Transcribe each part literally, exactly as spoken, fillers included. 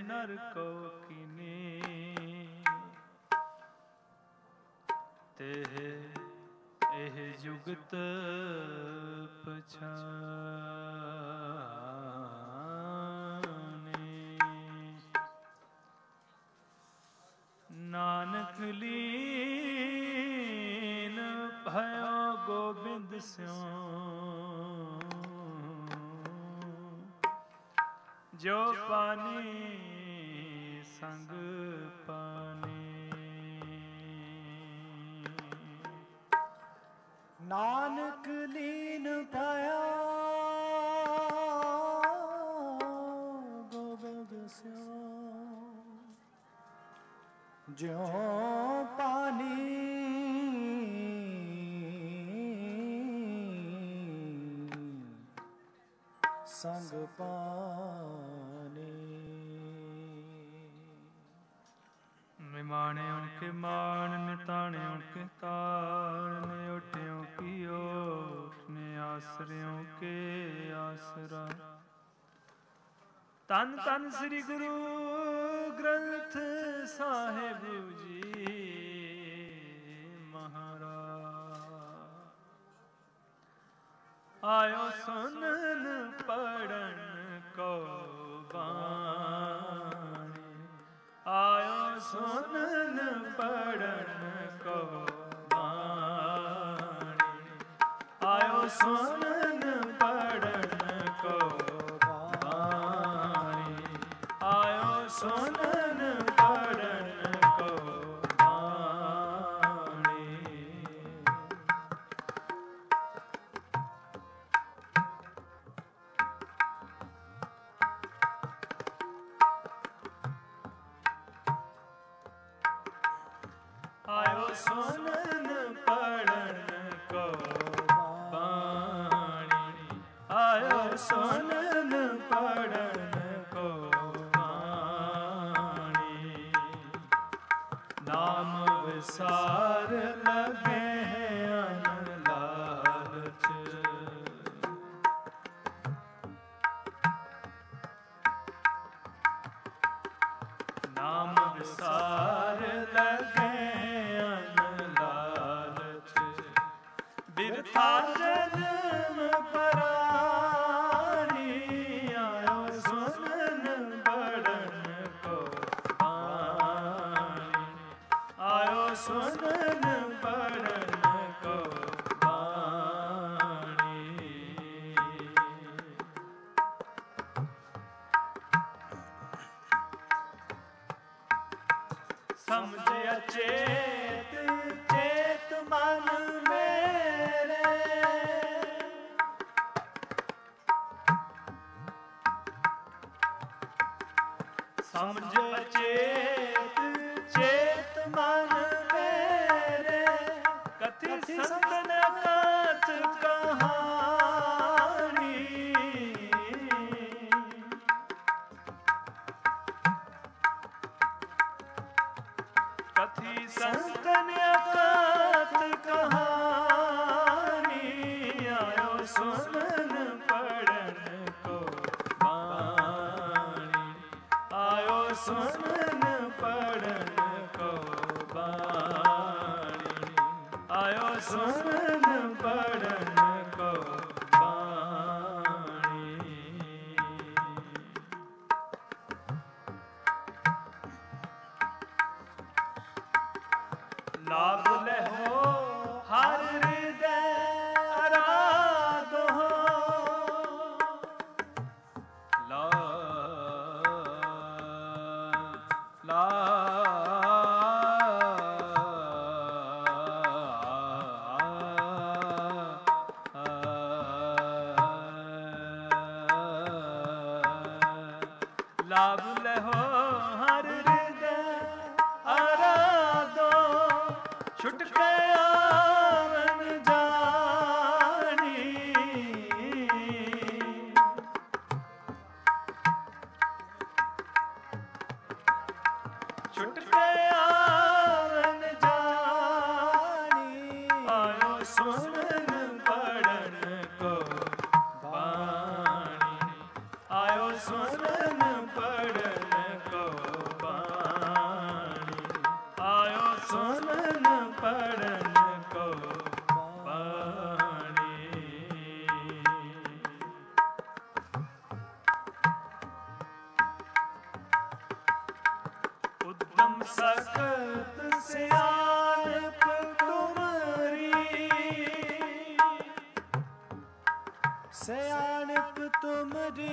नर को किने तेह एह जुगत पछाने। नानक लीन भयो गोबिंद स्यों जो पानी संग पाने। नानक लीन पाया गोबिंद स्यों ज्यों पानी संग पाने। निमाणे उनके मान निताणे उनके ताण ने ओटियों की ओट ने आसरियों के आसरा। तन तन श्री गुरु ग्रंथ साहिब जी महाराज। आयो सुनन पढ़न को बाणी आयो सुनन पढ़न को बाणी आयो सुनन पढ़न को बाणी आयो सुनन पढ़न को बाणी। आयो सुनन पढ़न को बाणी आयो सुनन पढ़न को बाणी। नाम विसार लगे हैं अन लालच नाम विसार लगे बिरथा जन्म परानी। आयो सुनन पढ़न को बाणी आयो सुनन पढ़न को बाणी। समझ अचेत चेत मन मेरे समझ चेत चेत मन मेरे कथि संतन कात कहानी। कथि संतन कात कहानी। आयो सुनन पढ़न को बाणी आयो सुनन पढ़न को बाणी आयो सुनन पढ़न को बाणी। लाभ लहो हर हृदय आराधो ला ला लाभ लहो हर हृदय आराधो छुटके आवन जानी। छुटके आवन जानी। आयो सुनन पढ़न को बाणी आयो सुनन पढ़न को सख्त सियानप तुमरी, सियानप तुमरी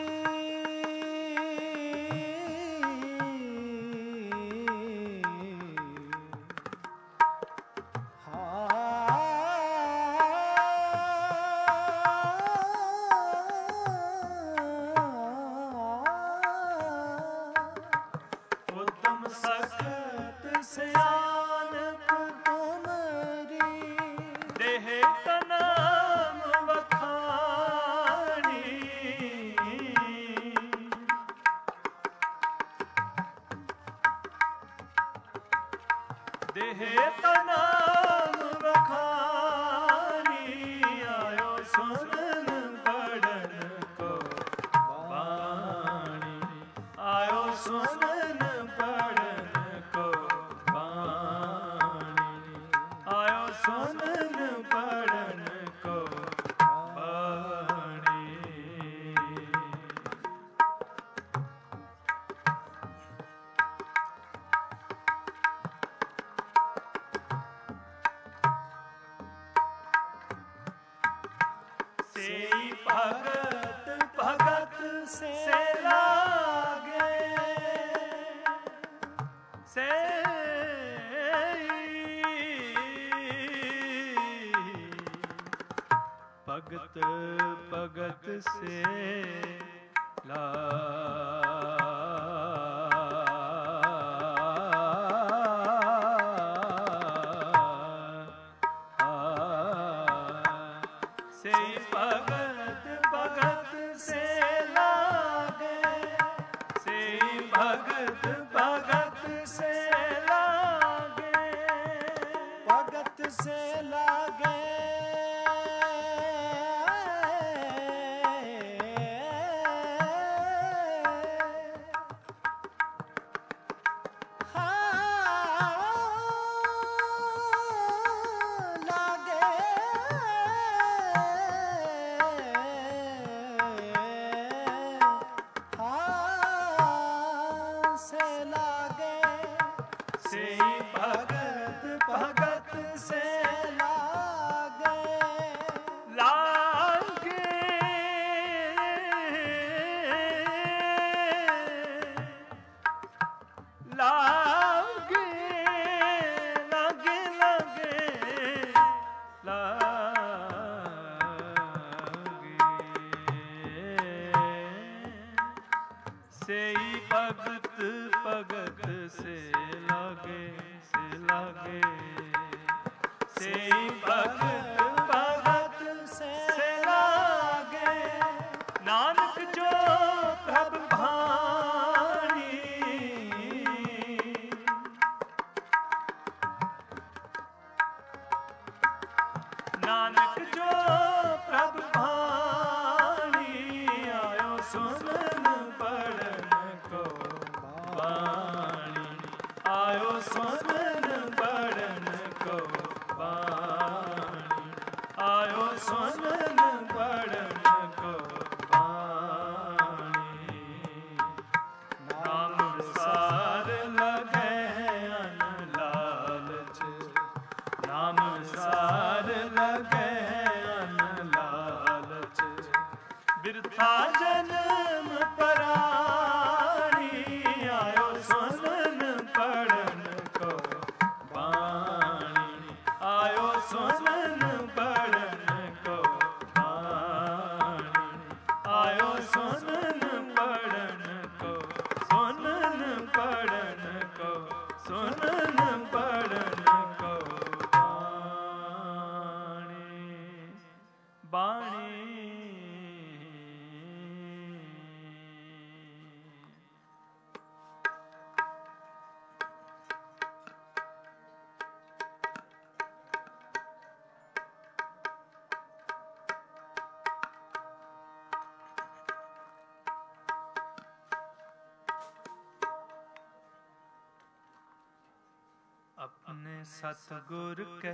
अपने सतगुर के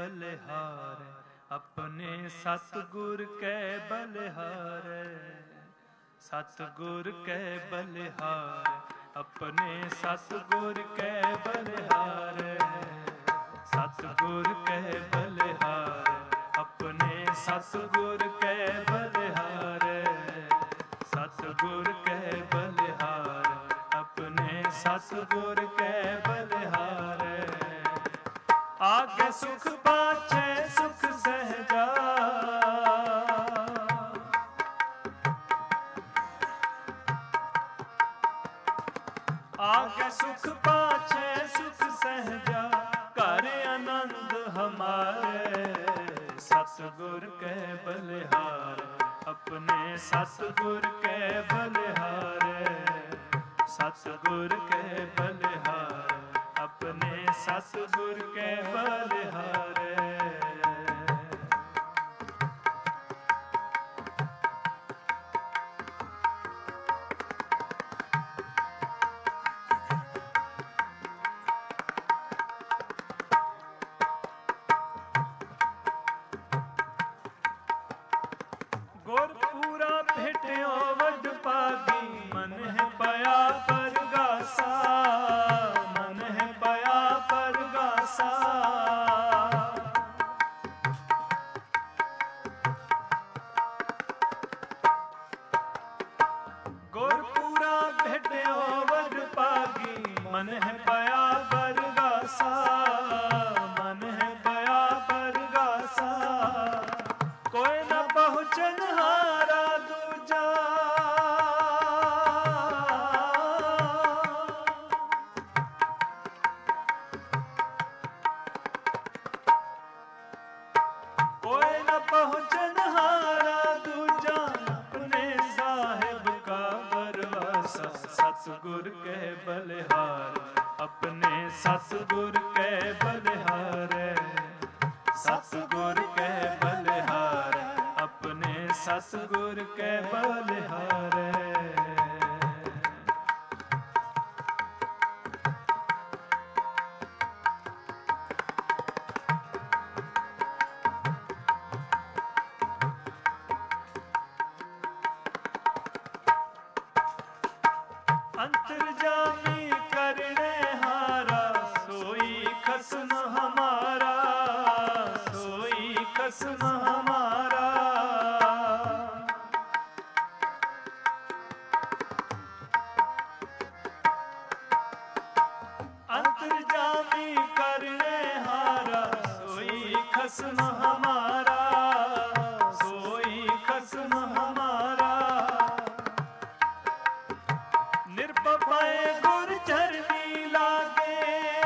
बलिहार, अपने सतगुर के बलिहार, सतगुर के बलिहार अपने सतगुर कै बलिहारे, सतगुर कै बलिहारे, अपने सतगुर कै बलिहारे, सतगुर कै बलिहारे, अपने सतगुर कै बलिहारे। आगे सुख पाछे सुख सहजा, आगे सुख पाछे सुख सहजा, कर आनंद हमारे। सतगुर कै बलिहारे, अपने सतगुर कै बलिहारे, सतगुर कै बलिहारे, अपने सतगुर कै बलिहारे। गुर पूरा भेटियो वड पागी, मन है पया परगासा, मन है पया परगासा। गुर पूरा भेटियो वड पागी, मन है पया परगासा, मन है पया परगासा। कोई न पहुँचन हारा दूजा, कोई न पहुँचन हारा दूजा, अपने साहिब का बरवासा। सतगुर कै बलिहारे, अपने सतगुर कै बलिहारे, सतगुर कै बलिहारे, अपने सतगुर कै बलिहारे। अंतर्जामी करने हारा, सोई खसम हमारा, सोई खसम हमारा। अंतर्जामी करने हारा, सोई खसम हमारा, सोई खसम हमारा। निरपपाए गुर चरनी लागे,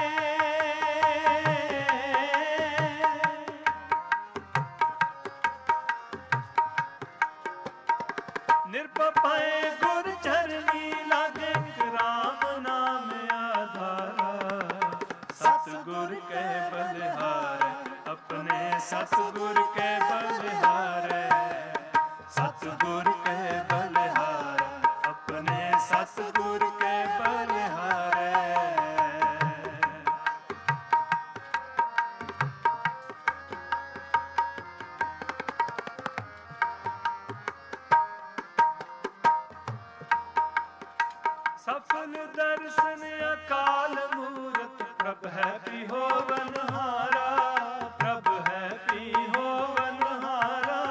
निरपपाए गुर चरनी लागे, राम नाम आधारा। सतगुर कै बलिहारे, अपने सतगुर कै बलिहारे, सतगुर कै बलिहारे, अपने सतगुर कै बलिहारे। सफल दर्शन अकाल मूरत, प्रभ है पिहोवनहारा, प्रभ है पिहोवनहारा।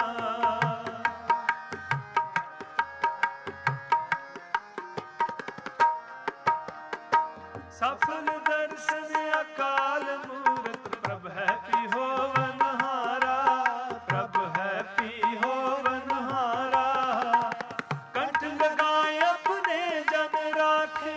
सफल दर्शन अकाल मूरत, प्रभ है पिहोवनहारा, प्रभ है पिहोवनहारा। कंठ लगाए अपने जन राखे,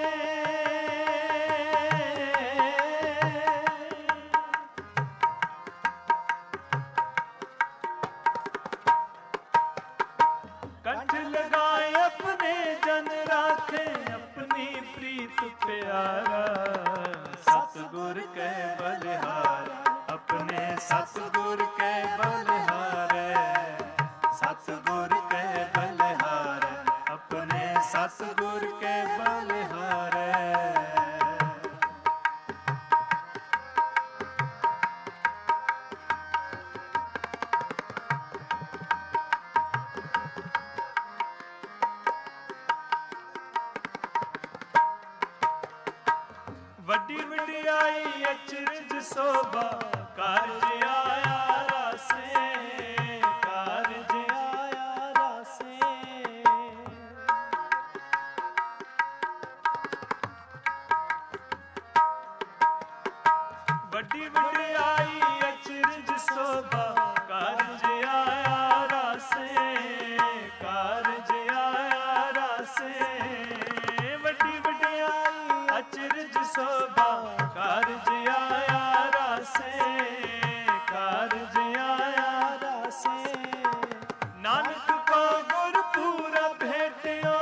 कंठ लगाए अपने जन राखे, अपनी प्रीत प्यारा। सतगुर कै बलिहारे, अपने सतगुर कै बलिहारे, सतगुर कै बलिहारे, अपने सतगुर कै बलिहारे। ਵੱਡੀ ਵਡਿਆਈ ਅਚਰਜ ਸੋਭਾ ਕਾਰਜ ਆਇਆ ਰਾਸੇ ਕਾਰਜ ਆਇਆ ਰਾਸੇ ਵੱਡੀ ਵਡਿਆਈ ਅਚਰਜ ਸੋਭਾ ਕਾਰਜ ਆਇਆ ਰਾਸੇ ਕਾਰਜ ਆਇਆ ਰਾਸੇ ਵੱਡੀ ਵਡਿਆਈ ਅਚਰਜ ਸੋਭਾ ਕਾਰਜ ਆਇਆ ਰਾਸੇ ਕਾਰਜ ਆਇਆ ਰਾਸੇ ਨਾਨਕ ਕੋ ਗੁਰਪੂਰਾ ਭੇਟਿਓ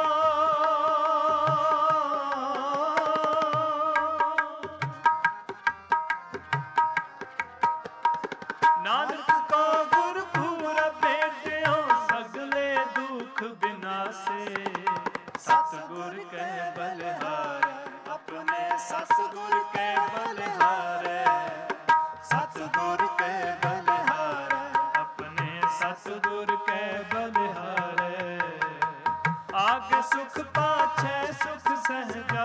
ਨਾਨਕ ਕੋ ਗੁਰਪੂਰਾ ਭੇਟਿਓ ਸਗਲੇ ਦੁਖ ਬਿਨਾਸੇ ਸਤਿਗੁਰ ਕੈ ਬਲਿਹਾਰ ਆਪਣੇ ਸਤਿਗੁਰ ਕੈ ਬਲਿਹਾਰੇ ਸਤਿਗੁਰ ਕੈ ਬਲਿਹਾਰ ਆਪਣੇ ਸਤਿਗੁਰ ਕੈ ਬਲਿਹਾਰੇ ਆਗੇ ਸੁਖ ਪਾਛੈ ਸੁਖ ਸਹਿਜਾ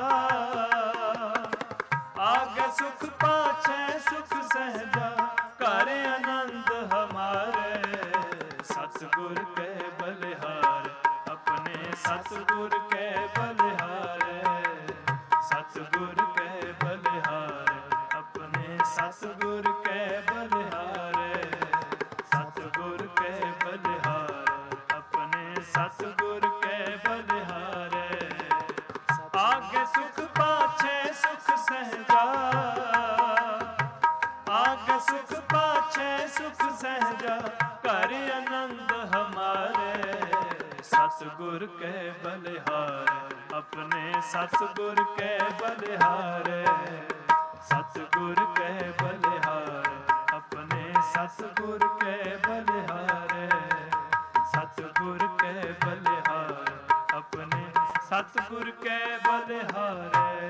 ਆਗੇ ਸੁਖ ਪਾਛੈ ਸੁਖ ਸਹਿਜਾ ਘਰ ਆਨੰਦ ਹਮਾਰੇ ਸਤਿਗੁਰ ਕੈ ਬਲਿਹਾਰ ਆਪਣੇ ਸਤਿਗੁਰ ਕੈ ਬਲਿਹਾਰੇ ਸਤਿਗੁਰ ਕੈ ਬਲਿਹਾਰ ਆਪਣੇ ਸਤਿਗੁਰ ਕੈ ਬਲਿਹਾਰੇ ਸਤਿਗੁਰ ਕੈ ਬਲਿਹਾਰ ਆਪਣੇ ਸਤਿਗੁਰ ਕੈ ਬਲਿਹਾਰੇ ਆਗੇ ਸੁਖ ਪਾਛੈ ਸੁਖ ਸਹਿਜਾ ਆਗੇ ਸੁਖ ਪਾਛੈ ਸੁਖ ਸਹਿਜਾ ਘਰ ਆਨੰਦ ਹਮਾਰੇ ਸਤਿਗੁਰ ਕੈ ਬਲਿਹਾਰ ਆਪਣੇ ਸਤਿਗੁਰ ਕੈ ਬਲਿਹਾਰੇ ਸਤਿਗੁਰ ਕੈ ਬਲਿਹਾਰ ਆਪਣੇ ਸਤਿਗੁਰ ਕੈ ਬਲਿਹਾਰੇ ਸਤਿਗੁਰ ਕੈ ਬਲਿਹਾਰ ਆਪਣੇ ਸਤਿਗੁਰ ਕੈ ਬਲਿਹਾਰੇ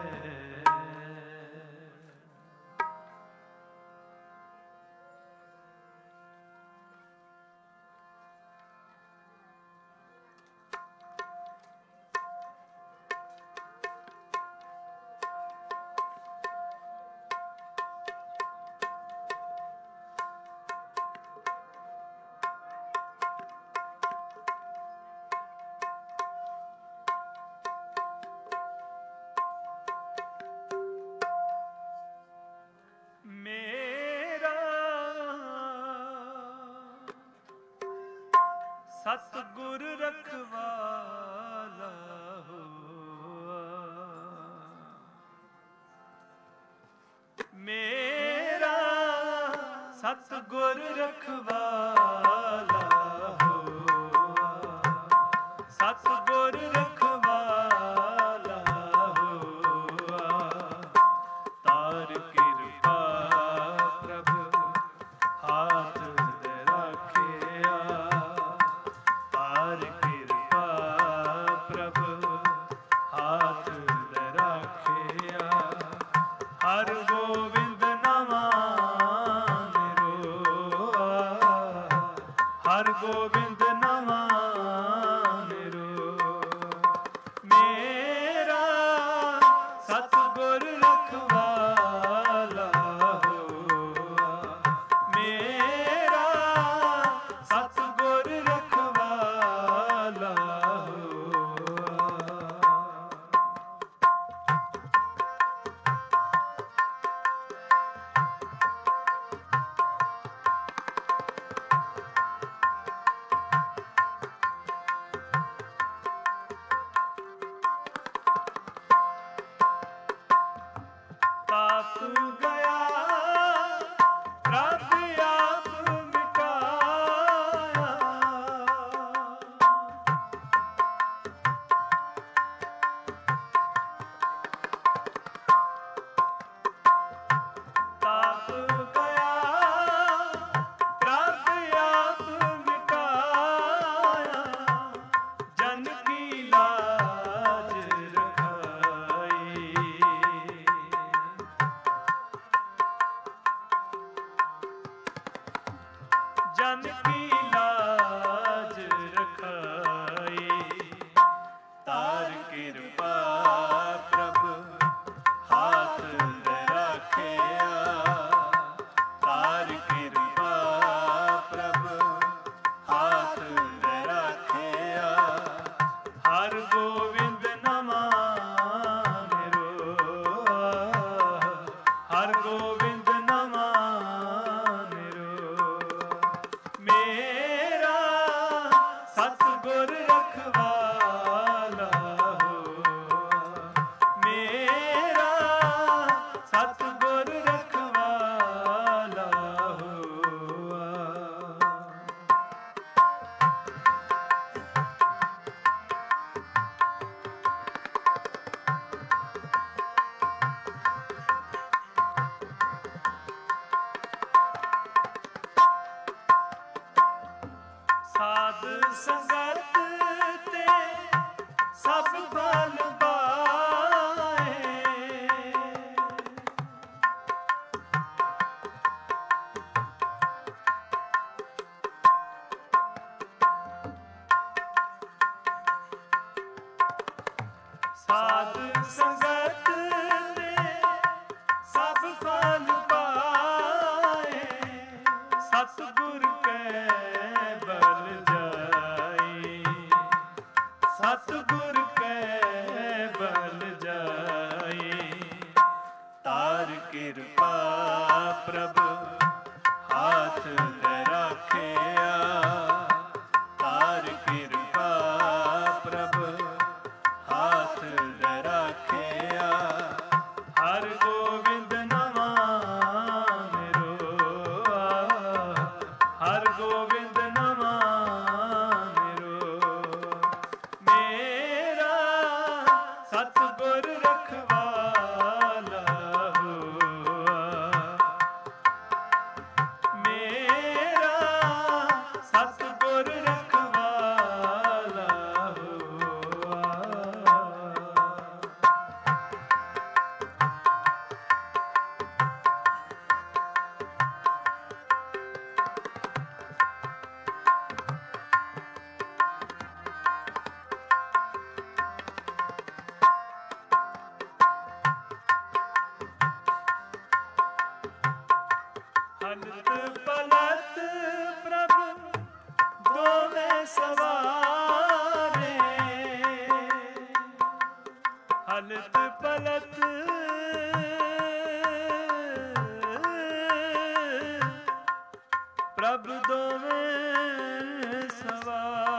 ਸਤਿਗੁਰ ਰਖਵਾਲਾ ਹੋਆ ਮੇਰਾ ਸਤਿਗੁਰ ਰਖਵਾਲਾ ਹੋਆ ਸਤਿਗੁਰ ਰਖਵਾਲਾ ਹੋਆ ਤਾਰ ਕਿਰਪਾ ਪ੍ਰਭ ਹਾਥ ਹਰ ਕਿਰਪਾ ਪ੍ਰਭ ਹਾਥ ਦੇ ਰਾਖਿਆ ਹਰ ਗੋਬਿੰਦ ਨਵਾ ਨਿਰੋਆ ਹਰ ਗੋਬਿੰਦ ਨਵਾ ਨਿਰੋਆ ਮੇਰਾ ਸਤਿਗੁਰ ਰਖਵਾਲਾ ਹੋਆ ਮੇਰਾ ਸਤਿਗੁਰ ਰਖਵਾਲਾ ਸਾਧ ਸੰਗਤ ਤੇ ਸਭ ਫਲ ਪਾਏ, ਸਤਿਗੁਰ ਕੈ ਬਲ ਜਾਈ, ਸਤਿਗੁਰ ਕੈ ਬਲ ਜਾਈ। ਤਾਰ ਕਿਰਪਾ ਪ੍ਰਭ ਹਾਥ ਲੈ ਰਾਖਿਆ, ਤਾਰ ਕਿਰਪਾ ਪ੍ਰਭ ਹਾਥ ਲੈ ਰਾਖਿਆ। ਹਰ ਗੋਬਿੰਦ ਨਵਾਂ ਨਿਰੋਆ, ਹਰ ਗੋਬਿੰਦ ਨਵਾਂ ਨਿਰੋਆ। ਮੇਰਾ ਸਤਿਗੁਰ ਰਖਵਾਲਾ ਹੋਆ, ਮੇਰਾ ਸਤਿਗੁਰ ਰਖਵਾਲਾ ਹੋਆ। ਹਲਤ ਪਲਤ ਪ੍ਰਭ ਦੋਵੇਂ ਸਵਾਰੇ, ਹਲਤ ਪਲਤ ਪ੍ਰਭ ਦੋਵੇਂ ਸਵਾਰੇ।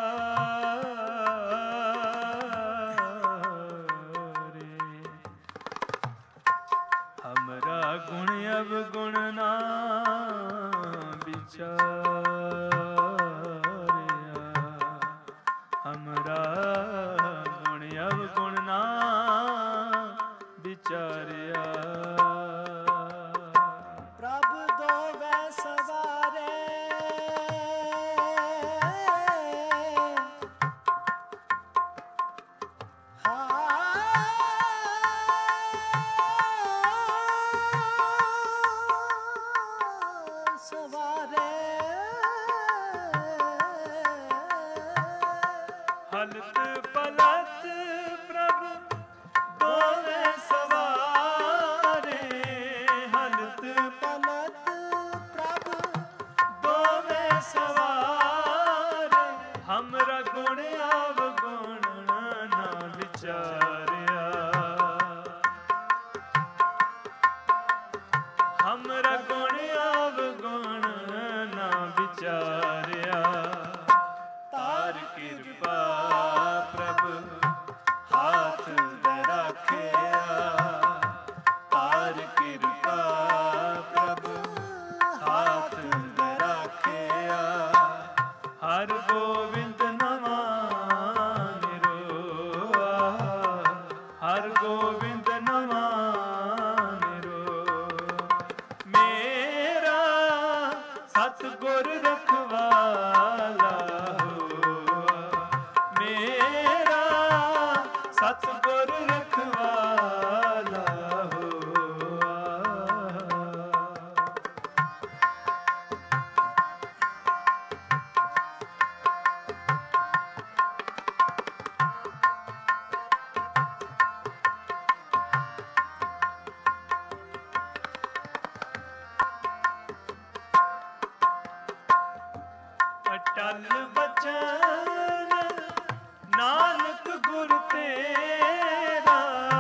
ਹਮਰਾ ਗੁਣ ਅਵਗੁਣ ਨਾ ਵਿਚਾਰਿਆ, ਹਮਰਾ ਗੁਣ ਅਵਗੁਣ ਨਾ ਵਿਚਾਰਿਆ। ਪ੍ਰਭ ਦੋਵੇਂ ਸਵਾਰੇ, ਹਾਂ ਸਵਾਰੇ। ਹਲਤ ਪਲਤ ਪ੍ਰਭ ਦੋਵੇਂ ਸਵਾਰੇ, ਹਲਤ ਪਲਤ ਪ੍ਰਭ ਦੋਵੇਂ ਸਵਾਰੇ। ਹਮਰਾ ਗੁਣ ਅਵਗੁਣ ਨਾ ਵਿਚਾਰਿਆ, ਹਮਰਾ ਗੁਣ ਅਵਗੁਣ ਨਾ ਵਿਚਾਰਿਆ। ਤਾਰ ਕਿਰਪਾ ਪ੍ਰਭ ਹਾਥ ਲੈ ਰਾਖਿਆ, ਤਾਰ ਕਿਰਪਾ ਪ੍ਰਭ ਹਾਥ ਲੈ ਰਾਖਿਆ। ਹਰ ਗੋਬਿੰਦ ਨਵਾਂ ਨਿਰੋਆ, ਹਰ ਗੋਬਿੰਦ ਨਵਾਂ ਨਿਰੋਆ। ਮੇਰਾ ਸਤਿਗੁਰ ਰਖਵਾਲਾ ਹੋਆ, ਮੇਰਾ ਸਤਿਗੁਰ ਰਖਵਾਲਾ ਹੋਆ। ਅਟਲ ਬਚਨ ਨਾਨਕ ਗੁਰ ਤੇਰਾ,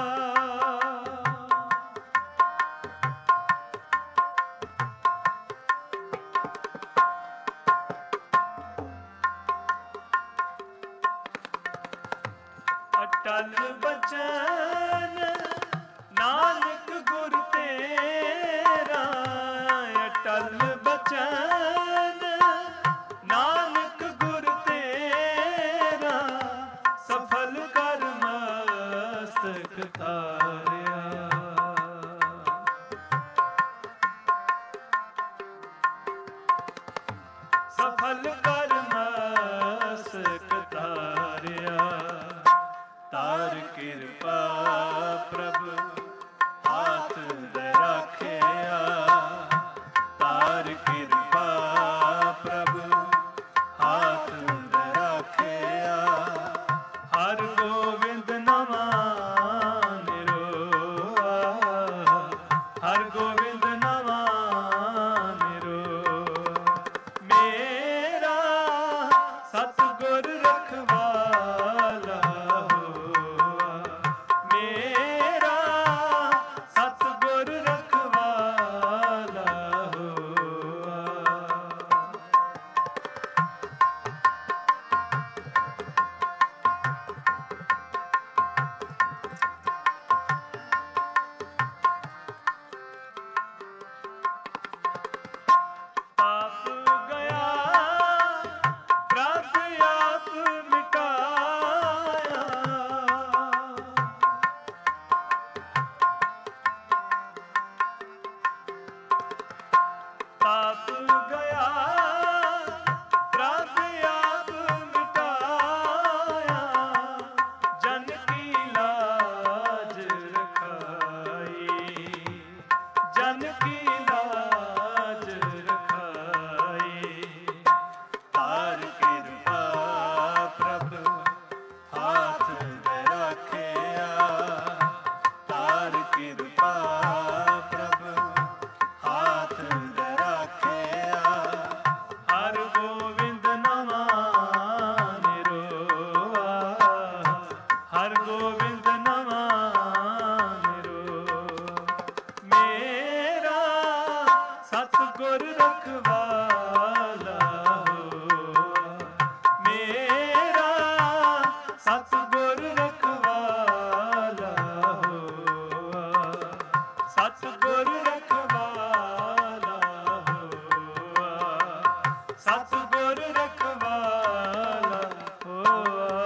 ਅਟਲ ਬਚਨ ਨਾਨਕ ਗੁਰ ਤੇਰਾ, ਅਟਲ ਬਚਨ ਨਾਨਕ ਗੁਰ ਤੇਰਾ। ਸਫਲ ਕਰ ਮਸਤਕ ਤਾਰਿਆ, ਸਫਲ ਕਰ ਮਸਤਕ ਤਾਰਿਆ। ਤਾਰ ਕਿਰਪਾ ਪ੍ਰਭ ਹਾਥ ਲੈ ਰਾਖਿਆ, ਤਾਰ ਕਿਰਪਾ ਪ੍ਰਭ ਹਾਥ ਲੈ ਰਾਖਿਆ। ਹਰ ਗੋਬਿੰਦ ਨਵਾਂ ਗੋਬਿੰਦ ਨਵਾ ਨਿਰੋ ਮੇਰਾ ਸਤਿਗੁਰ ਰਖਵਾਲਾ ਹੋਆ ਮੇਰਾ ਸਤਿਗੁਰ ਰਖਵਾਲਾ ਹੋਆ ਸਤਿਗੁਰ ਰਖਵਾਲਾ ਹੋਆ ਸਤਿਗੁਰ ਰਖਵਾਲਾ ਹੋਆ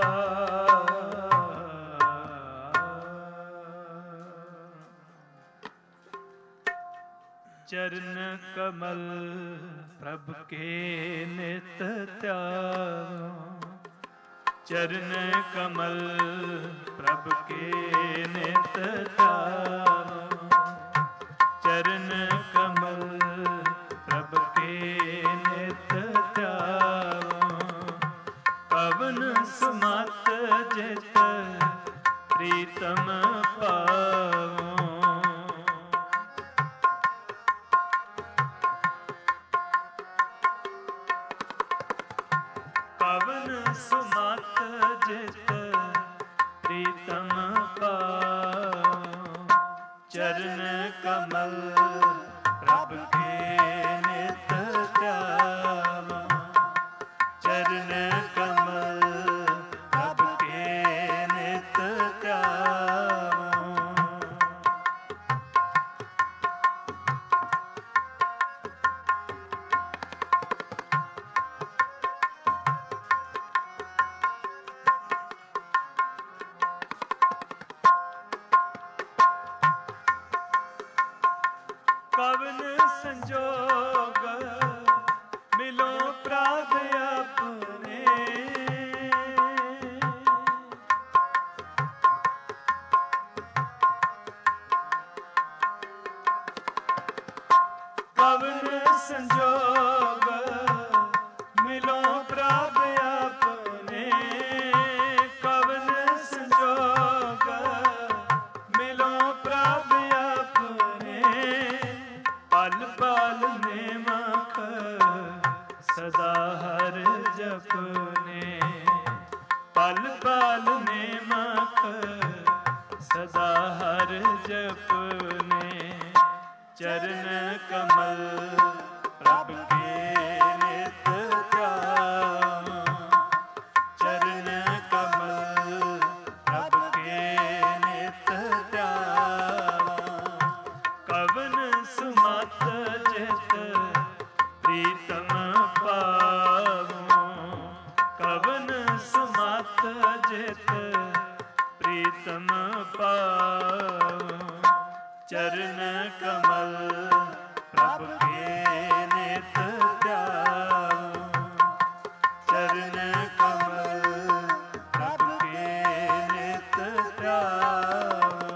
ਚਰਨ ਕਮਲ ਪ੍ਰਭ ਕੇ ਨਿਤ ਧਿਆਵੋ ਚਰਨ ਕਮਲ ਪ੍ਰਭ ਕੇ ਨਿਤ ਧਿਆਵੋ ਚਰਨ ਕਮਲ ਪ੍ਰਭ ਕੇ ਨਿਤ ਧਿਆਵੋ ਕਵਨ ਸੁਮਤ ਜਿਤ ਪ੍ਰੀਤਮ ਪਾਵੋ ਕਵਨ ਸੁਮਤ ਜਿਤ ਪ੍ਰੀਤਮ ਪਾਵੋ ਚਰਨ ਕਮਲ ਪ੍ਰਭ ਕੇ ਨਿਤ ਧਿਆਵੋ ਚਰਨ ਕਮਲ ਪ੍ਰਭ ਕੇ ਨਿਤ ਧਿਆਵੋ ਕਵਨ ਸੰਜੋਗ ਮਿਲੋ ਪ੍ਰਭ ਆਪਣੇ ਕਵਨ ਸੰਜੋਗ ਮਿਲੋ ਪ੍ਰਭ ਆਪਣੇ ਕਵਨ ਸੰਜੋਗ ਮਿਲੋ ਪ੍ਰਭ ਆਪਣੇ ਪਲ ਪਲ ਨੇਮਖ ਸਦਾ ਹਰ ਜਪਨੇ ਪਲ ਪਲ ਨੇਮਖ ਸਦਾ ਹਰ ਜਪਨੇ ਚਰਨ ਕਮਲ ਪ੍ਰਭ ਕੇ ਨਿਤ ਧਿਆਵੋ ਚਰਨ ਕਮਲ ਪ੍ਰਭ ਕੇ ਨਿਤ ਧਿਆਵੋ ਕਵਨ ਸੁਮਤ ਜਿਤ ਪ੍ਰੀਤਮ ਪਾਵੋ ਕਵਨ ਸੁਮਤ ਜਿਤ ਪ੍ਰੀਤਮ ਪਾਵੋ ਚਰਨ ਕਮਲ ਪ੍ਰਭ ਕੇ ਨਿਤ ਧਿਆਵੋ ਚਰਨ ਕਮਲ ਪ੍ਰਭ ਕੇ ਨਿਤ ਧਿਆਵੋ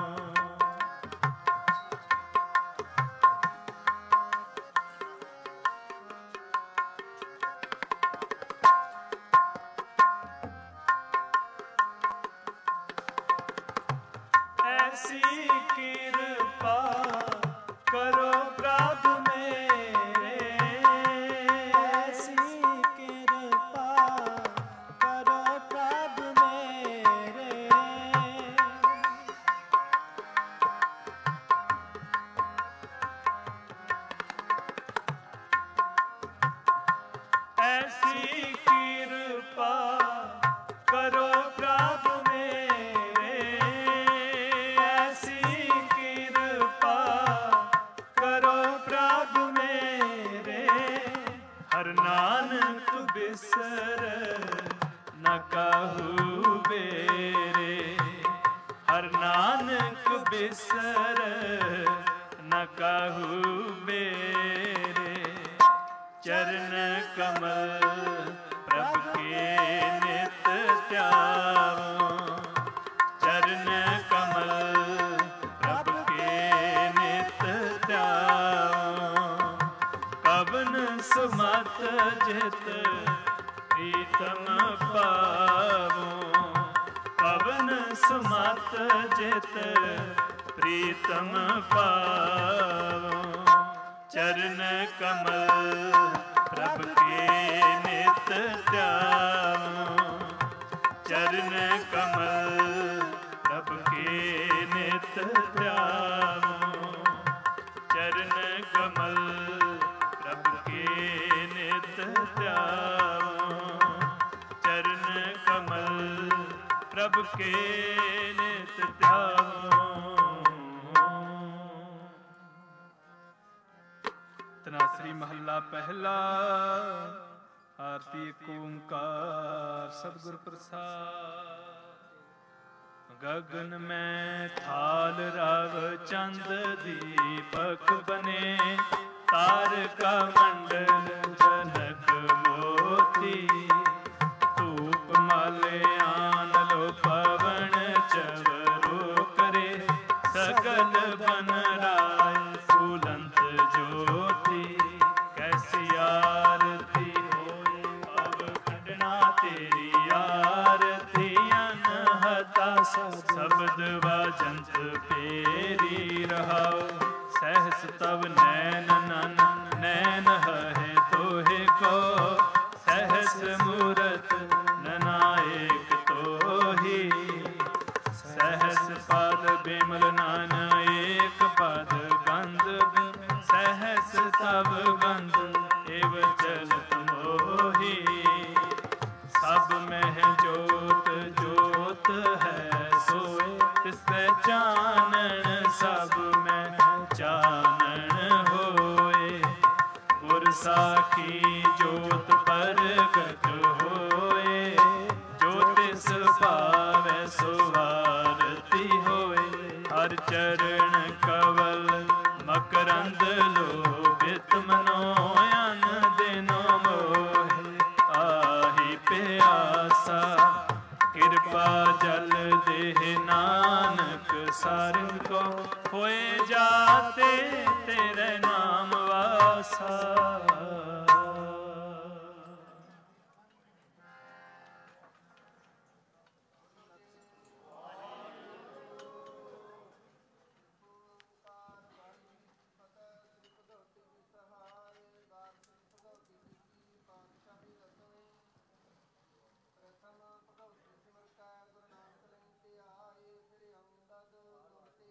ਐਸੀ ਕਿਰਪਾ ਕਰੋ ਪ੍ਰਭ ਮੇਰੇ ਐਸੀ ਕਿਰਪਾ ਕਰੋ ਪ੍ਰਭ ਮੇਰੇ ਐਸੀ ਕਿਰਪਾ ਕਰੋ ਪ੍ਰਭ ਮੇਰੇ ਐਸੀ ਕਿਰਪਾ ਕਰੋ ਪ੍ਰਭ ਮੇਰੇ ਹਰ ਨਾਨਕ ਬਿਸਰ ਨ ਕਾਹੂ ਬੇਰੇ ਹਰ ਨਾਨਕ ਬਿਸਰ ਨ ਕਾਹੂ ਬੇਰੇ ਚਰਨ ਕਮਲ ਪ੍ਰਭ ਕੇ ਨਿਤ ਧਿਆਵੋ ਚਰਨ ਕਮਲ ਪ੍ਰਭ ਕੇ ਨਿਤ ਧਿਆਵੋ ਕਵਨ ਸੁਮਤ ਜਿਤ ਪ੍ਰੀਤਮ ਪਾਵੋ ਕਵਨ ਸੁਮਤ ਜਿਤ ਪ੍ਰੀਤਮ ਪਾਵੋ ਚਰਨ ਕਮਲ ਪ੍ਰਭ ਕੇ ਨਿਤ ਧਿਆਵੋ ਚਰਨ ਕਮਲ ਕੇ ਨਿਤ ਧਿਆਵੋ। ਤਨਾਸਰੀ ਮਹੱਲਾ ਪਹਿਲਾ। ਆਰਤੀ ਏਕ ਓੰਕਾਰ ਸਤਿਗੁਰ ਪ੍ਰਸਾਦ। ਗਗਨ ਮੈਂ ਥਾਲ ਰਵ ਚੰਦ ਦੀਪਕ ਬਨੇ, ਤਾਰਕਾ ਮੰਡਲ ਜਨਕ ਮੋਤੀ। ਧੂਪ ਮਾਲਿਆਨ ਲੋ ਪਵਨ ਚਵਰੋ ਕਰੇ, ਸਗਲ ਬਨ ਰਾਏ ਫੂਲੰਤ ਜੋਤੀ। ਕੈਸੀ ਆਰਤੀ ਹੋਏ ਪਵ ਖੰਡਨਾ, ਤੇਰੀ ਆਰਤੀ ਅਨਹਤਾ ਸ਼ਬਦ ਵਾਜੰਤ ਫੇਰੀ ਰਹਾਉ। ਸਹਿਸ ਤਵ ਨੈਨ ਨਨ ਨੈਨ ਹੈ ਤੋਹਿ ਕੋ, ਸਹਿਸ ਮੂਰਤ ਨਨਾਇਕ ਤੋਹੀ। ਸਹਿਸ ਪਦ ਬਿਮਲ ਨਨ ਏਕ ਪਦ ਗੰਧ, ਸਹਿਸ ਤਵ ਗੰਧ ਏਵ ਚਲਤ ਮੋਹੀ। ਸਭ ਮਹਿ ਜੋਤ ਜੋਤ ਹੈ ਸੋਏ, ਤਿਸ ਪਹਿਚਾਨਣ ਸਭ ਮਹਿ ਚਾਨਣ ਹੋਏ। ਗੁਰ ਸਾਖੀ ਜੋਤ ਪ੍ਰਗਟ ਹੋਏ, ਜੋ ਤਿਸ ਭਾਵੈ ਸੋ ਆਰਤੀ ਹੋਏ। ਹਰ ਚਰਨ ਕਵਲ ਮਕਰੰਦ ਲੋਭਿਤ ਮਨੋ, ਅਨ ਦਿਨੋ ਮੋਹਿ ਆਹੀ ਪਿਆਸਾ। ਕਿਰਪਾ ਜਲ ਦੇਹ ਨਾਨਕ ਸਾਰਿ ਕੋ, ਹੋਏ ਜਾਤੇ ਤੇਰੇ ਨਾਮ ਵਾਸਾ।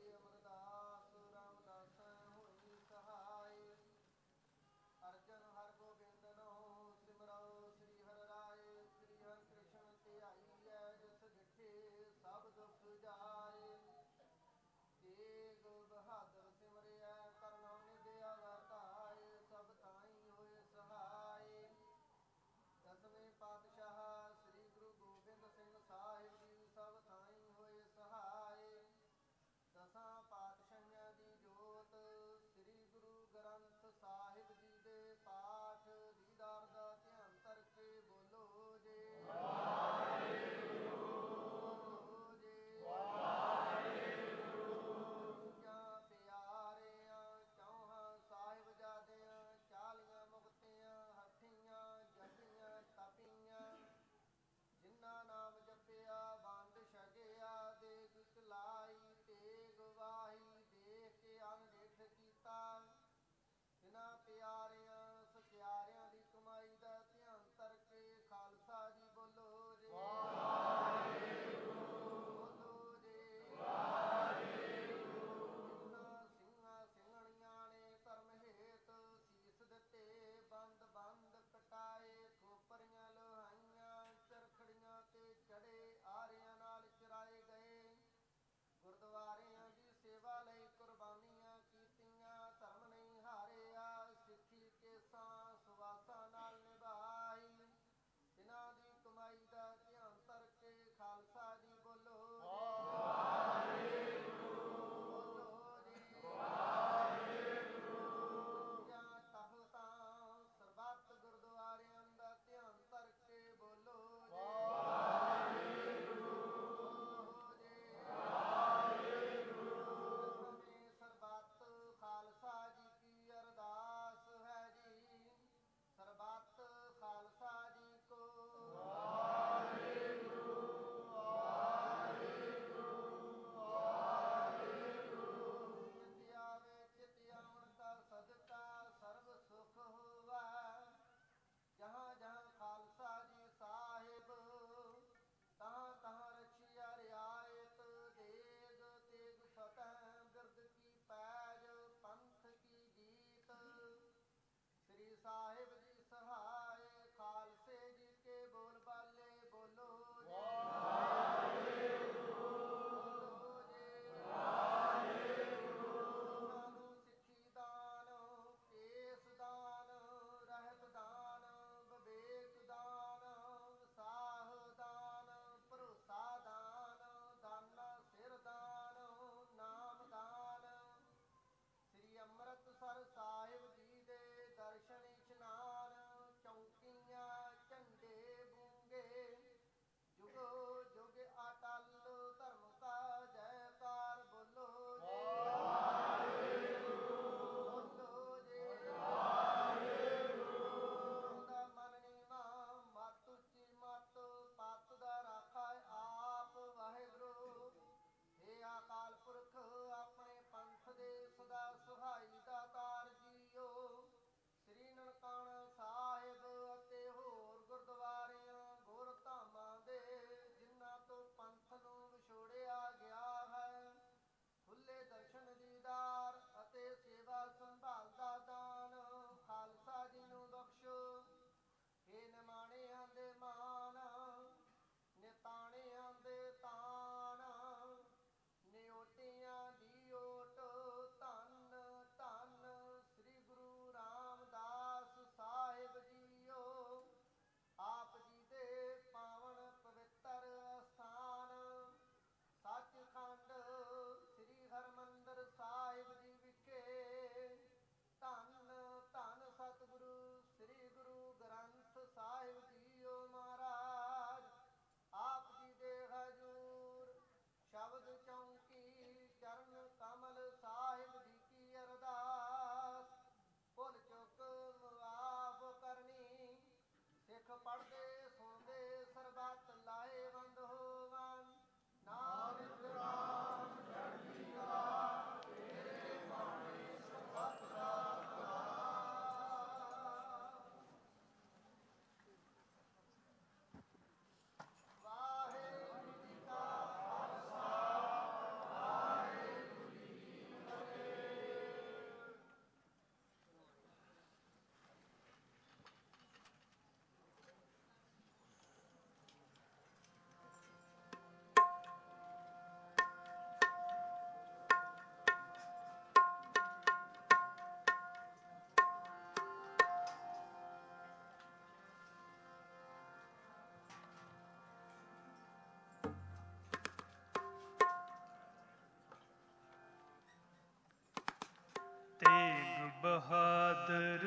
ਅਰਜਨ ਹਰ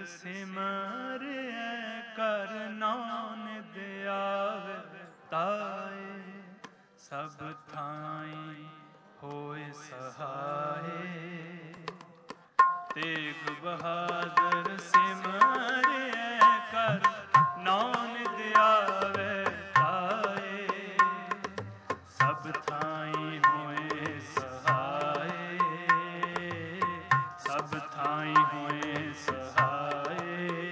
ਸਿਮਰਿਐ ਕਰ ਨਾਨਕ ਆਵੇ ਤਾਏ ਸਭ ਥਾਈ ਹੋਏ ਸਹਾਏ। ਤੇਗ ਬਹਾਦਰ ਸਿਮਰਿਐ ਕਰ ਨਾਨਕ ਆਵੇ ਤਾਏ ਸਭ ਥਾਈ ਹੋਏ ਸਹਾਏ ਸਭ ਥਾਈ ਹੋਏ ਸਹਾਏ।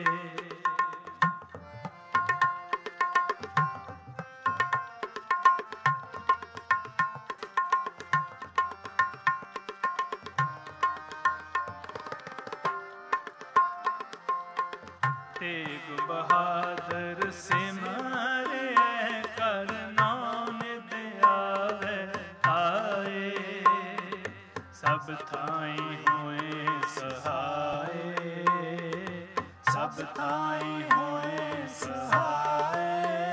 ਤੇਗ ਬਹਾਦਰ ਸਿਮਰਿਐ ਕਰ ਨਾਨਕ ਆਵੇ ਤਾਏ ਸਭ ਥਾਈ ਹੋਏ ਸਹਾਏ ਸਭ ਥਾਈ ਹੋਏ ਸਹਾਏ।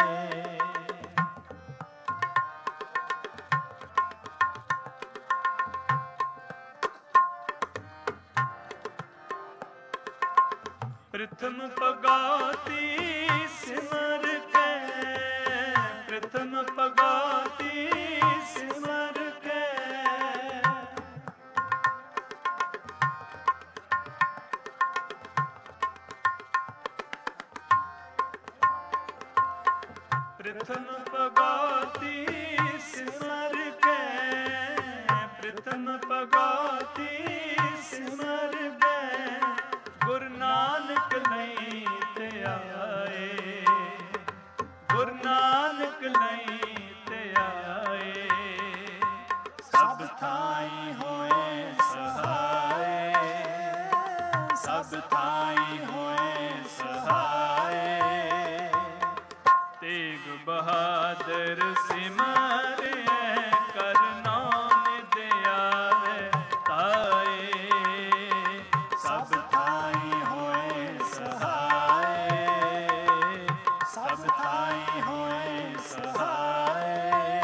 ਪ੍ਰਥਮ ਪਗਾਤੀ ਸਿਮਰ ਕੇ ਪ੍ਰਥਮ ਪਗਾਤੀ ਸਿਮਰ ਕੇ ਪ੍ਰਥਮ ਪਗਾਤੀ ਸਿਮਰ ਕੇ ਪ੍ਰਥਮ ਪਗਾਤੀ ਸਿਮਰ ਕੇ ਗੁਰੂ ਨਾਨਕ ਲਈ ਤੇ ਆਏ ਗੁਰੂ ਨਾਨਕ ਲਈ ਤੇ ਆਏ ਸਭ ਥਾਈ ਹੋਏ ਸਹਾਏ ਸਭ ਥਾਈ ਹੋਏ ਸਹਾਏ। ਤੇਗ ਬਹਾਦਰ ਸਿਮਰਿਐ ਕਰ ਨਾਨਕ ਆਵੇ ਤਾਏ ਸਭ ਥਾਈ ਹੋਏ ਸਹਾਏ ਸਭ ਥਾਈ ਹੋਏ ਸਹਾਏ।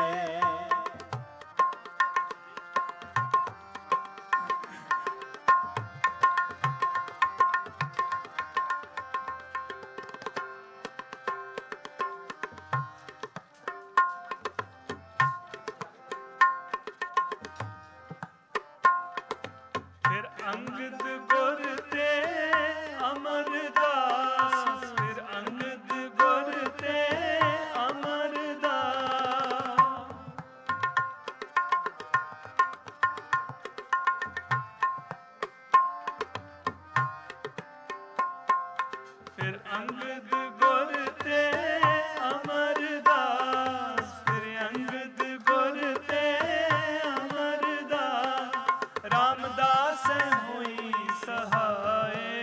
ਫਿਰ ਅੰਗਦ ਗੁਰ ਤੇ ਅਮਰਦਾਸ ਫਿਰ ਅੰਗਦ ਗੁਰ ਤੇ ਅਮਰਦਾਸ ਫਿਰ ਅੰਗਦ ਗੁਰ ਤੇ ਅਮਰਦਾਸ ਫਿਰ ਅੰਗਦ ਗੁਰ ਤੇ ਅਮਰਦਾਸ ਰਾਮਦਾਸ ਹੋਈ ਸਹਾਏ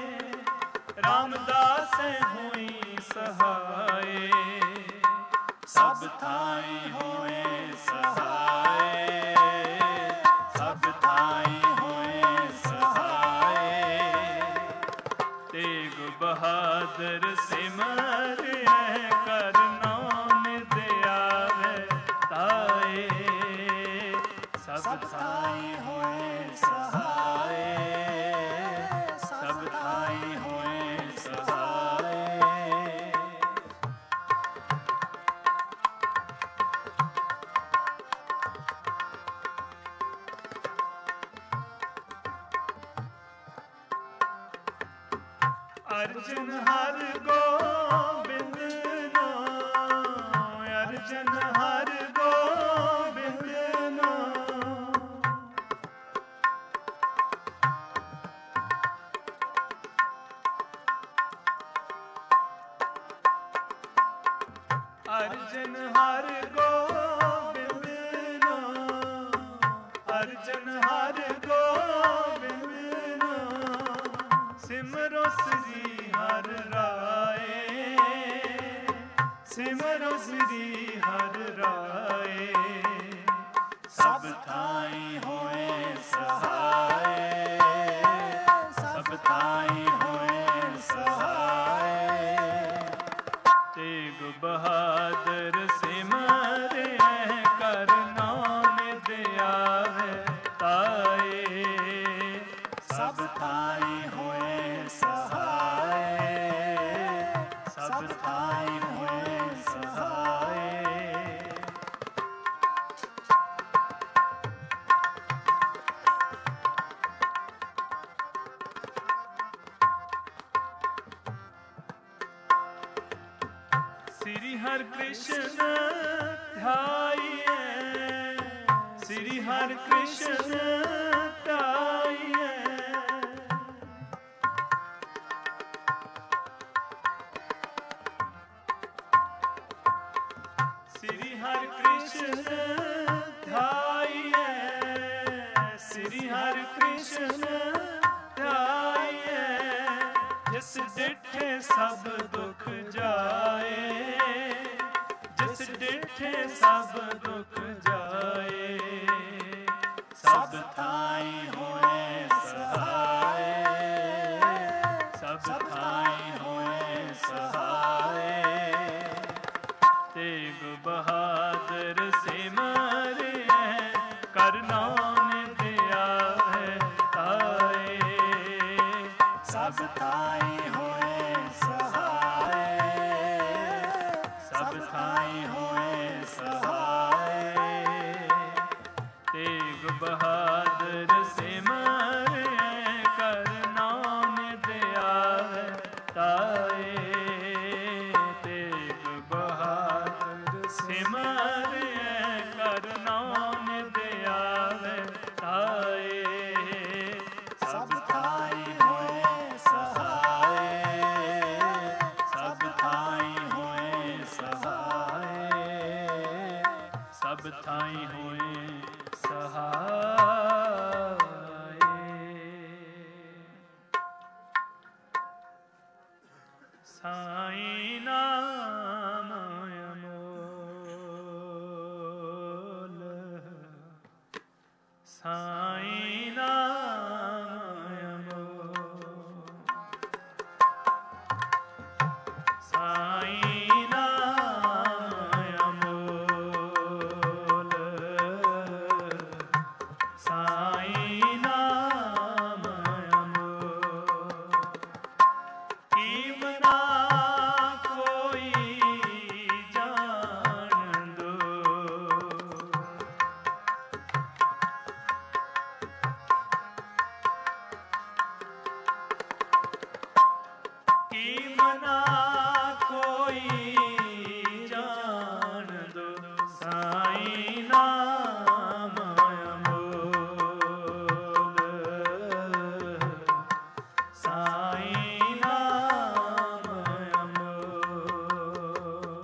ਰਾਮਦਾਸ ਹੋਈ ਸਹਾਏ ਸਭ ਥਾਈ ਹੋਏ ਸਹਾਏ ਸਭ ਥਾਈ ਹੋਏ ਸਹਾਏ। ਤੇਗ ਬਹਾਦਰ ਸਿਮਰਿਐ ਕਰ ਨਾਨਕ ਆਵੇ ਤਾਏ ਸਭ ਥਾਈ ਹੋਏ ਸਹਾਏ ਸਭ ਥਾਈ ਹੋਏ ਸਹਾਏ। ਅਰਜਨ ਹਰ ਗੋਬਿੰਦ ਨੋ ਅਰਜਨ ਹਰ ਗੋਬਿੰਦ ਨੋ ਅਰਜਨ ਹਰ ਗੋਬਿੰਦ ਨੋ ਅਰਜਨ ਹਰ ਗੋਬਿੰਦ ਨੋ ਸਿਮਰੋ ਸ੍ਰੀ ਹਰਿ ਰਾਏ ਸਿਮਰੋ ਸ੍ਰੀ ਹਰਿ ਰਾਏ ਸਭ ਥਾਈ ਹੋਏ ਸਹਾਏ ਸਭ ਥਾਈ ਹੋਏ ਸਹਾਏ। ਤੇਗ ਬਹਾਦਰ ਸਿਮਰਿਐ ਕਰ ਨਾਨਕ ਆਵੇ ਤਾਏ ਸਭ ਥਾਈ ਹੋਏ ਸਹਾਏ ਹਰਿ ਕ੍ਰਿਸ਼ਨ ਧਿਆਈਐ, ਸ੍ਰੀ ਹਰਿ ਕ੍ਰਿਸ਼ਨ ਧਿਆਈਐ। ਸ੍ਰੀ ਹਰਿ ਕ੍ਰਿਸ਼ਨ ਧਿਆਈਐ, ਸ੍ਰੀ ਹਰਿ ਕ੍ਰਿਸ਼ਨ ਧਿਆਈਐ। ਜਿਸ ਡਿਠੇ ਸਭ ਦੁਖ ਜਾਏ, ਜਿਸ ਡਿਠੇ ਸਭ ਦੁਖ ਜਾਏ। ਸਭ ਥਾਈ ਹੋਏ ਸਹਾਏ, ਸਭ ਥਾਈ ਹੋਏ ਸਹਾਏ। ਤੇਗ ਬਹਾਦਰ ਸਿਮਰਿਐ, ਕਰ ਨਾਮ ਧਿਆਵੈ ਤਾਏ। ਸਭ ਥਾਈ ਹੋਏ ਸਹਾਏ, ਸਭ ਥਾਈ ਹੋਏ ਸਹਾਏ। ਤੇਗ ਬਹਾਦਰ ਸਿਮਰਿਐ, ਕਰ ਨਾਮ ਧਿਆਵੈ ਤਾਏ। ਤੇਗ ਬਹਾਦਰ ਸਿਮਰਿਐ, ਕਰ ਨਾਮ ਧਿਆਵੈ ਤਾਏ। ਸਭ ਥਾਈ ਹੋਏ ਸਹਾਏ, ਸਭ ਥਾਈ ਹੋਏ ਸਹਾਏ। ਸਭ ਥਾਈ ਹੋਏ ਸਹਾਏ। ਸਾਈਂ ਨਾਮ ਅਮੋਲ, ਸਾਈਂ ਨਾਮ ਅਮੋਲ, ਸਾਈਂ ਨਾਮ ਅਮੋਲ, ਸਾਈਂ ਨਾਮ ਅਮੋਲ। ਕੀਮਨਾ ਕੋਈ ਜਾਣ ਦੋ, ਕੀਮਨਾ ਕੋਈ ਜਾਣ ਦੋ। ਸਾਈਂ ਨਾਮ ਅਮੋਲ, ਸਾਈਂ ਨਾਮ ਅਮੋਲ।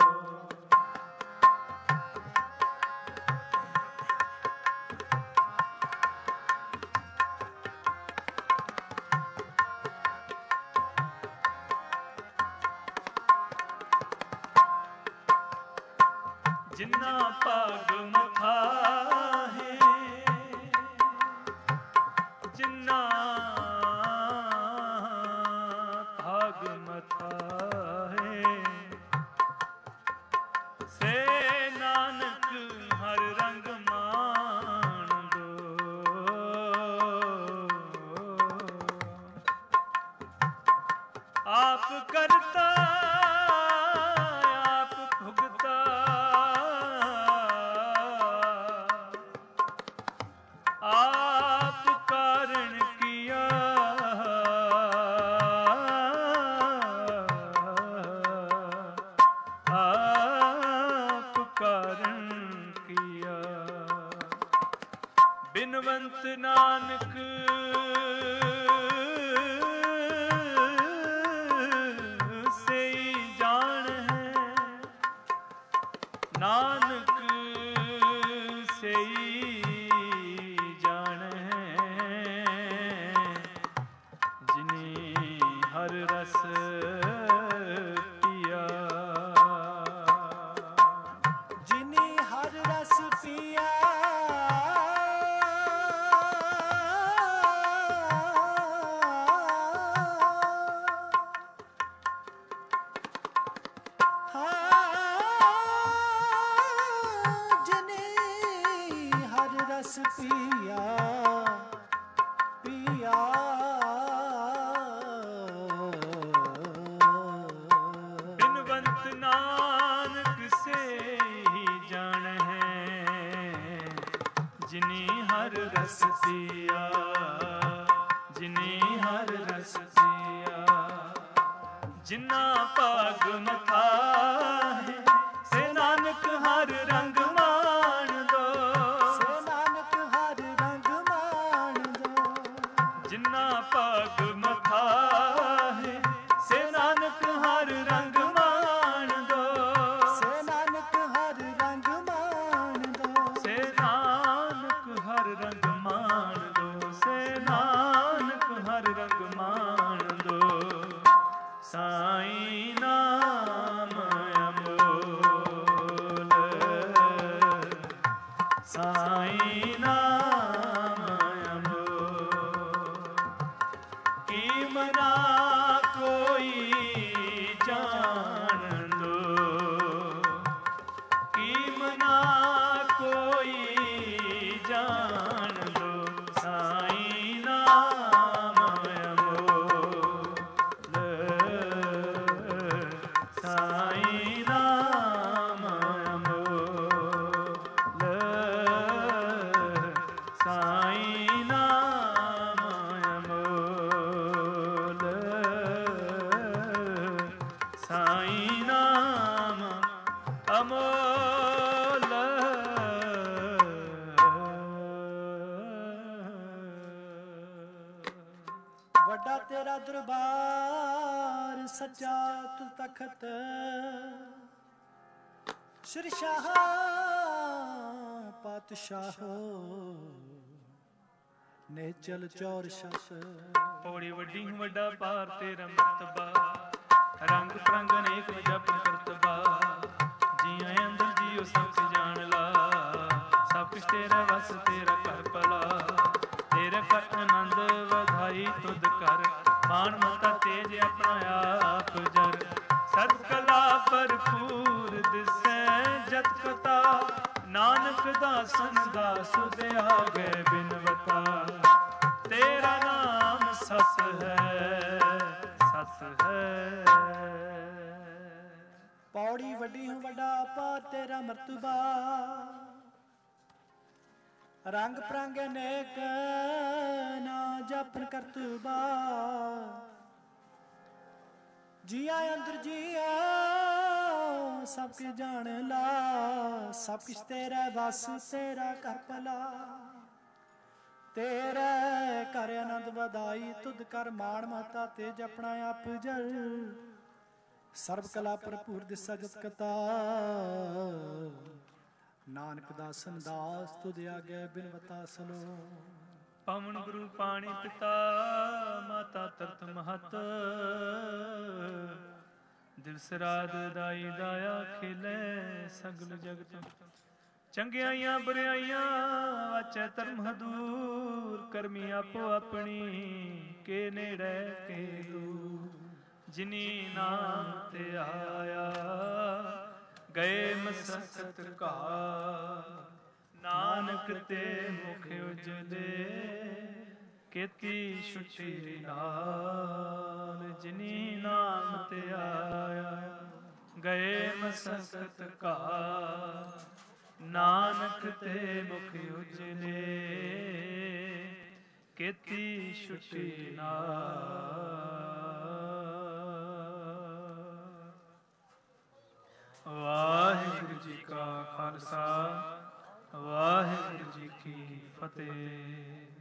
ਜਿਨ੍ਹਾਂ ਭਾਗ ਮਥਾਹੇ, ਜਿਨ੍ਹਾਂ ਭਾਗ ਮਥਾਹੇ। ਸੇ ਨਾਨਕ ਹਰ ਰੰਗ ਮਾਣ ਦੋ, ਆਪ ਕਰਤਾ ਆਪ ਭੁਗਤਾ। ਆਪ ਕਾਰਨ ਕੀਆ, ਆਪ ਕਾਰਨ ਕੀਆ। ਬਿਨਵੰਤ ਨਾਨਕ ਸਈ ਜਾਣ ਹੈ, ਨਾਨਕ ਸਈ ਜਾਣ ਹੈ। ਜਿਨੀ ਹਰ ਰਸ ਪੀਆ, ਜਿਨੀ ਹਰ ਰਸ ਪੀਆ। ਜਿਨੀ ਹਰ ਰਸ ਪੀਆ, ਪੀਆ। ਬਿਨਵੰਤ ਨਾਨਕ ਸੇ ਹੀ ਜਾਣ ਹੈ, ਜਿਨੀ ਹਰ ਰਸ ਪੀਆ, ਜਿਨੀ ਹਰ ਰਸ ਪੀਆ। ਜਿਨ੍ਹਾਂ ਭਾਗ ਮਥਾਹੇ, ਜਿਨ੍ਹਾਂ ਪਗ ਮਥਾਹੇ ਸੇ ਨਾਨਕ ਹਰ ਰੰਗ ਮਾਣ ਦੋ ਸੇ ਨਾਨਕ ਹਰ ਰੰਗ ਮਾਣ ਦੋ ਸੇ ਨਾਨਕ ਹਰ ਰੰਗ ਮਾਣ ਦੋ ਸੇ ਨਾਨਕ ਹਰ ਰੰਗ ਮਾਣ ਦੋ ਸਾਈਂ ਨਾਮ ਅਮੋਲ ਸਾਈਂ ਨਾਮ ਅਮੋਲ ਕੀ ਮਨਾ ਕੋਈ ਜਾਣ ਦੋ ਕੀ ਮਨਾ ਕੋਈ ਜਾਣ ਦੋ ਸਾਈਂ ਨਾਮ ਅਮੋਲ ਸਾਈਂ ਨਾਮ ਅਮੋਲ ਸਾਈਂ ਨਾਮ ਅਮੋਲ ਸਾਈਂ ਨਾਮ ਅਮੋਲ ਵੱਡਾ ਤੇਰਾ ਦਰਬਾਰ ਸੱਚਾ ਤੁ ਤਖਤ ਸ਼੍ਰੀ ਸ਼ਾਹ ਪਾਤਸ਼ਾਹੋ ਨੇ ਚਲ ਚੌਰ ਸ਼ਸ ਪੌੜੀ ਵੱਡੀ ਵੱਡਾ ਪਾਰ ਤੇਰਾ ਮਰਤਬਾ ਰੰਗ ਪ੍ਰੰਗ ਅਨੇਕ ਜਪਨ ਕਰਤਬਾ ਜੀਆਂ ਅੰਦਰ ਜੀਉ ਸਭ ਕੇ ਜਾਣ ਲਾ ਸਭ ਕੁਛ ਤੇਰਾ ਵਸ ਤੇਰਾ ਘਰ ਭਲਾ ਤੇਰਾ ਕਰ ਆਨੰਦ ਵਧਾਈ ਤੁਧ ਕਰ ਮਾਨ ਮਮਤਾ ਤੇਜ ਆਪਣਾ ਆਪ ਜਰ ਸਦ ਕਲਾ ਭਰਪੂਰ ਦਿਸੈ ਜਤ ਕਤਾ ਨਾਨਕ ਦਾਸਨ ਦਾਸ ਦੇ ਆਗੇ ਬਿਨਵਤਾ ਤੇਰਾ ਨਾਮ ਸਤ ਹੈ ਸਤ ਹੈ ਪੌੜੀ ਵੱਡੀ ਹੂੰ ਵੱਡਾ ਪਾਰ ਤੇਰਾ ਮਰਤਬਾ ਰੰਗ ਪ੍ਰੰਗ ਅਨੇਕ ਨਾ ਜਪਨ ਕਰਤਬਾ ਜੀਆ ਅੰਦਰ ਜੀਆ ਸਭ ਕੇ ਜਾਣ ਲਾ ਸਭ ਕੁਛ ਤੇਰਾ ਵਸ ਤੇਰਾ ਘਰ ਭਲਾ ਤੇਰੇ ਘਰ ਆਨੰਦ ਵਧਾਈ ਤੁਧ ਕਰ ਮਾਣ ਮਹਤਾ ਤੇਜ ਆਪਣਾ ਆਪ ਜਲ ਸਰਬ ਕਲਾ ਭਰਪੂਰ ਦਿਸਾ ਜਤ ਕਤਾ ਨਾਨਕ ਦਾਸਨ ਦਾਸ ਤੁਧ ਆਗੇ ਬਿਨਵਤਾ ਸਲੋ ਪਵਨ ਗੁਰੂ ਪਾਣੀ ਪਿਤਾ ਮਾਤਾ ਤਰਤ ਮਹਤ ਦਿਲ ਸਰਾਦ ਦਾਈ ਦਾਇਆ ਖਿਲੇ ਸਗਲ ਜਗਤ ਚੰਗਿਆਈਆਂ ਬੁਰਾਈਆਂ ਵਾਚੈ ਧਰਮ ਹਦੂਰ ਕਰਮੀ ਆਪੋ ਆਪਣੀ ਕੇ ਨੇੜੇ ਕੇ ਦੂਰ ਜਿਨੀ ਨਾਮ ਤੇ ਆਇਆ ਗਏ ਮਸਕਤ ਕਾ ਨਾਨਕ ਤੇ ਮੁਖ ਉਜਲੇ ਕੀਤੀ ਛੁੱਟੀ ਨਾਲ ਜਿਨੀ ਨਾਮ ਤੇ ਆਇਆ ਗਏ ਮਸਕਤ ਕਾ ਨਾਨਕ ਤੇ ਮੁਖ ਉਜਲੇ ਕੀਤੀ ਛੁੱਟੀ ਨਾਲ। ਵਾਹਿਗੁਰੂ ਜੀ ਕਾ ਖਾਲਸਾ ਵਾਹਿਗੁਰੂ ਜੀ ਕੀ ਫਤਿਹ।